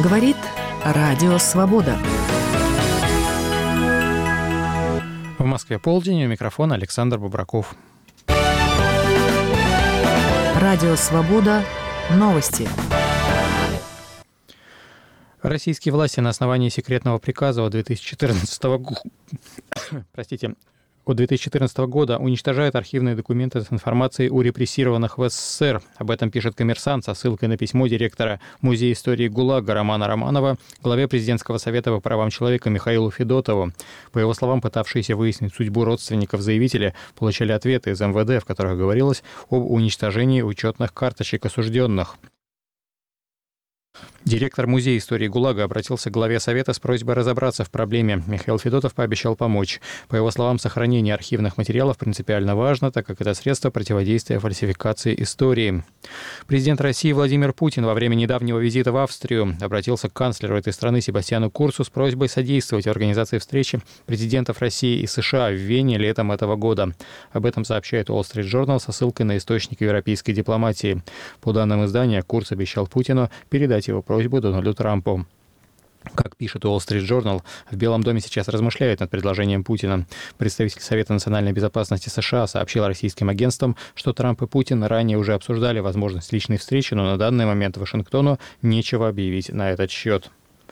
Говорит Радио Свобода. В Москве полдень, у микрофона Александр Бубраков. Радио Свобода. Новости. Российские власти на основании секретного приказа от 2014 года уничтожают архивные документы с информацией о репрессированных в СССР. Об этом пишет «Коммерсант» со ссылкой на письмо директора Музея истории ГУЛАГа Романа Романова главе Президентского совета по правам человека Михаилу Федотову. По его словам, пытавшиеся выяснить судьбу родственников заявителя получали ответы из МВД, в которых говорилось об уничтожении учетных карточек осужденных. Директор Музея истории ГУЛАГа обратился к главе Совета с просьбой разобраться в проблеме. Михаил Федотов пообещал помочь. По его словам, сохранение архивных материалов принципиально важно, так как это средство противодействия фальсификации истории. Президент России Владимир Путин во время недавнего визита в Австрию обратился к канцлеру этой страны Себастьяну Курцу с просьбой содействовать в организации встречи президентов России и США в Вене летом этого года. Об этом сообщает Wall Street Journal со ссылкой на источники европейской дипломатии. По данным издания, Курц обещал Путину передать его просьбу Дональду Трампу. Как пишет Wall Street Journal, в Белом доме сейчас размышляют над предложением Путина. Представитель Совета национальной безопасности США сообщил российским агентствам, что Трамп и Путин ранее уже обсуждали возможность личной встречи, но на данный момент Вашингтону нечего объявить на этот счет.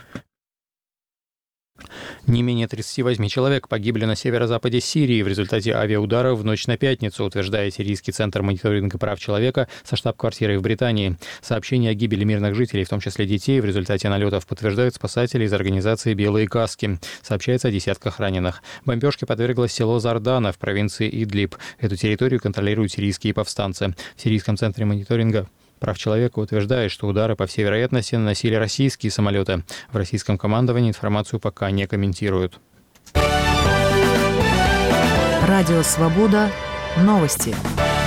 Не менее 38 человек погибли на северо-западе Сирии в результате авиаудара в ночь на пятницу, утверждает Сирийский центр мониторинга прав человека со штаб-квартирой в Британии. Сообщения о гибели мирных жителей, в том числе детей, в результате налетов подтверждают спасатели из организации «Белые каски». Сообщается о десятках раненых. Бомбежке подверглось село Зардана в провинции Идлиб. Эту территорию контролируют сирийские повстанцы. В Сирийском центре мониторинга прав человека утверждает, что удары, по всей вероятности, наносили российские самолеты. В российском командовании информацию пока не комментируют. Радио Свобода. Новости.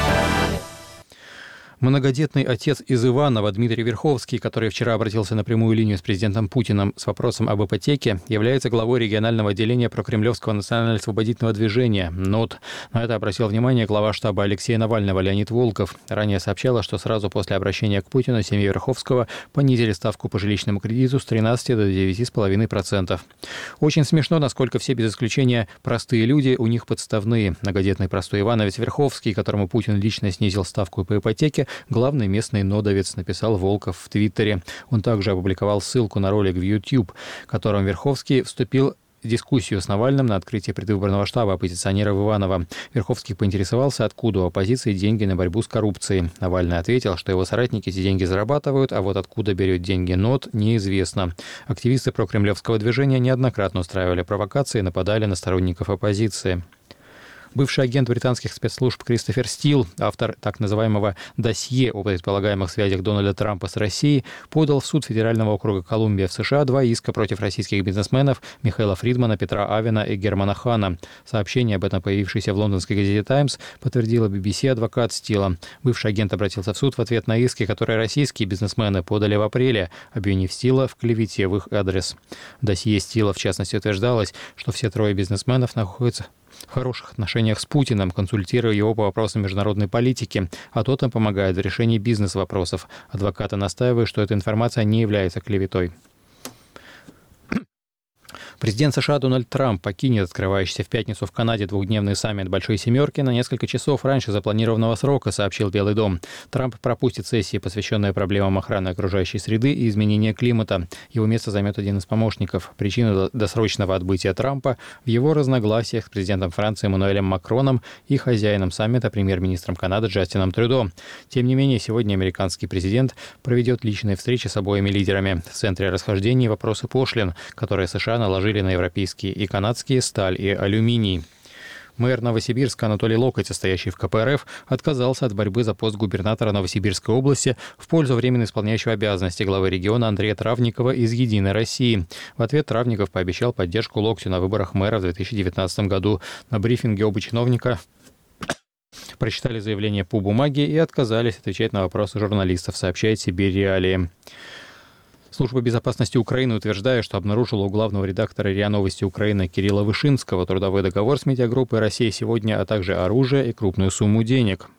Многодетный отец из Иваново Дмитрий Верховский, который вчера обратился на прямую линию с президентом Путиным с вопросом об ипотеке, является главой регионального отделения прокремлевского национально-освободительного движения НОТ. На это обратил внимание глава штаба Алексея Навального Леонид Волков. Ранее сообщала, что сразу после обращения к Путину семье Верховского понизили ставку по жилищному кредиту с 13 до 9,5%. Очень смешно, насколько все без исключения простые люди, у них подставные. Многодетный простой ивановец Верховский, которому Путин лично снизил ставку по ипотеке, главный местный нодовец, написал Волков в Твиттере. Он также опубликовал ссылку на ролик в YouTube, в котором Верховский вступил в дискуссию с Навальным на открытии предвыборного штаба оппозиционеров Иваново. Верховский поинтересовался, откуда у оппозиции деньги на борьбу с коррупцией. Навальный ответил, что его соратники эти деньги зарабатывают, а вот откуда берет деньги НОТ, неизвестно. Активисты прокремлевского движения неоднократно устраивали провокации и нападали на сторонников оппозиции. Бывший агент британских спецслужб Кристофер Стил, автор так называемого «досье» о предполагаемых связях Дональда Трампа с Россией, подал в суд Федерального округа Колумбия в США 2 иска против российских бизнесменов Михаила Фридмана, Петра Авена и Германа Хана. Сообщение об этом, появившееся в лондонской газете «Таймс», подтвердила BBC адвокат Стила. Бывший агент обратился в суд в ответ на иски, которые российские бизнесмены подали в апреле, обвинив Стила в клевете в их адрес. В досье Стила, в частности, утверждалось, что все 3 бизнесменов находятся в хороших отношениях с Путиным, консультируя его по вопросам международной политики, а тот им помогает в решении бизнес-вопросов. Адвокаты настаивают, что эта информация не является клеветой. Президент США Дональд Трамп покинет открывающийся в пятницу в Канаде 2-дневный саммит «Большой семерки» на несколько часов раньше запланированного срока, сообщил Белый дом. Трамп пропустит сессии, посвященные проблемам охраны окружающей среды и изменения климата. Его место займет один из помощников. Причина досрочного отбытия Трампа в его разногласиях с президентом Франции Эммануэлем Макроном и хозяином саммита, премьер-министром Канады Джастином Трюдо. Тем не менее, сегодня американский президент проведет личные встречи с обоими лидерами. В центре расхождений вопросы пошлин, которые США наложили на европейские и канадские сталь и алюминий. Мэр Новосибирска Анатолий Локоть, стоящий в КПРФ, отказался от борьбы за пост губернатора Новосибирской области в пользу временно исполняющего обязанности главы региона Андрея Травникова из «Единой России». В ответ Травников пообещал поддержку Локтю на выборах мэра в 2019 году. На брифинге оба чиновника прочитали заявление по бумаге и отказались отвечать на вопросы журналистов, сообщает «Сибирь Реалии». Служба безопасности Украины утверждает, что обнаружила у главного редактора РИА Новости Украины Кирилла Вышинского трудовой договор с медиагруппой «Россия сегодня», а также оружие и крупную сумму денег.